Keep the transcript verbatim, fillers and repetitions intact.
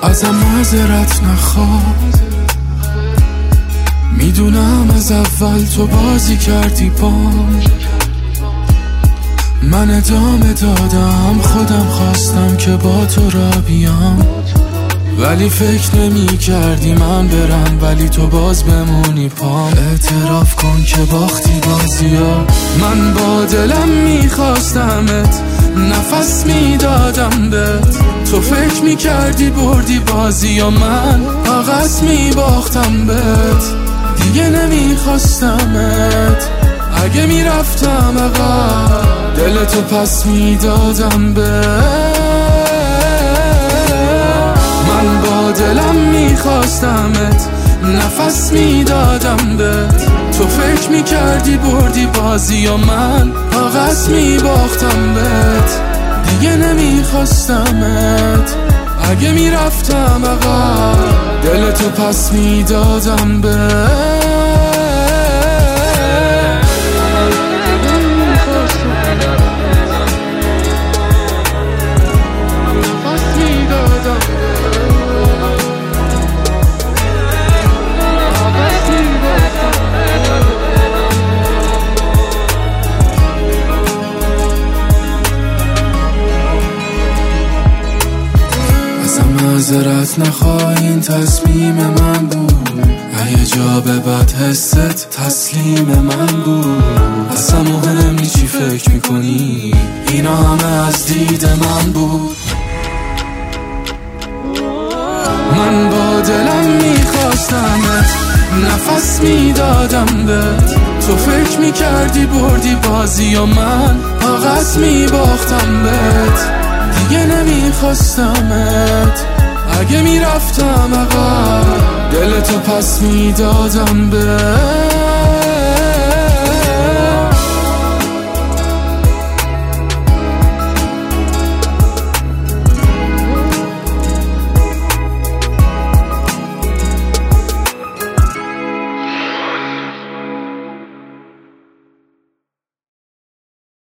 ازم معذرت نخواه، میدونم از اول تو بازی کردی بام، من ادامه دادم، خودم خواستم که با تو را بیام، ولی فکر نمی کردی من برم ولی تو باز بمونی پام. اعتراف کن که باختی بازی ها، من با دلم میخواستمت، نفس میدادم بهت، تو فکر میکردی بردی بازی ها، من عقص میباختم بهت، دیگه نمیخواستمت، اگه میرفتم عقب دلتو پس میدادم بهت، من با دلم میخواستمت، نفس میدادم بهت، تو فکر میکردی بردی بازی و من عقص میباختم بهت، دیگه نمیخواستمت، اگه میرفتم عقب دلتو پس میدادم بهت. معذرت نخواه، این تصمیم من بود، اگه جا به بد حست تسلیم من بود، اصلا مهم نی چی فکر میکنی، اینا همه از دید من بود، من با دلم میخواستمت، نفس میدادم بهت، تو فکر میکردی بردی بازی و من عقص میباختم بهت، دیگه نمیخواستمت، اگه میرفتم عقب دلتو پس میدادم بهت.